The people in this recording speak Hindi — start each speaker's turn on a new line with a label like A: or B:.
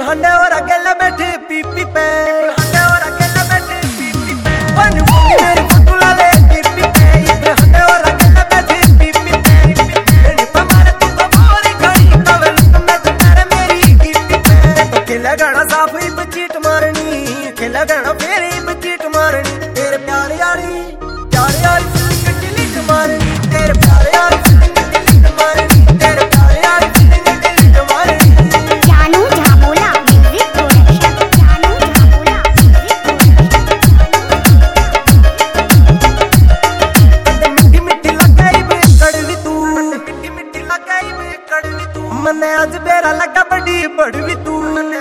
A: हंडे और अकेले बैठे पीपी पे हंडे और अकेले बैठे पीपी पे बन मेरी फटुला ले पीपी पे इधर हंडे और अकेले बैठे पीपी पे मेरी पमार तू तो बोरी खड़ी कवल मैं तो तेरे मेरी पीपी पे तो खेला गाना साफ ही बचीट मारनी खेला गाना फिर ही बचीट मारनी तेरे प्यार यारी डिलीट मारनी तेरे प्यार यारी डिलीट मारनी तेरे प्यार यारी डिलीट मारनी
B: जानू झामोला म्यूजिक प्रोडक्शन जानू झामोला
A: मिट्टी मिट्टी लगाई बे कड़वी तू मिट्टी मिट्टी लगाई बे कड़वी तू मने आज बेरा लगा बड़ी बड़वी तू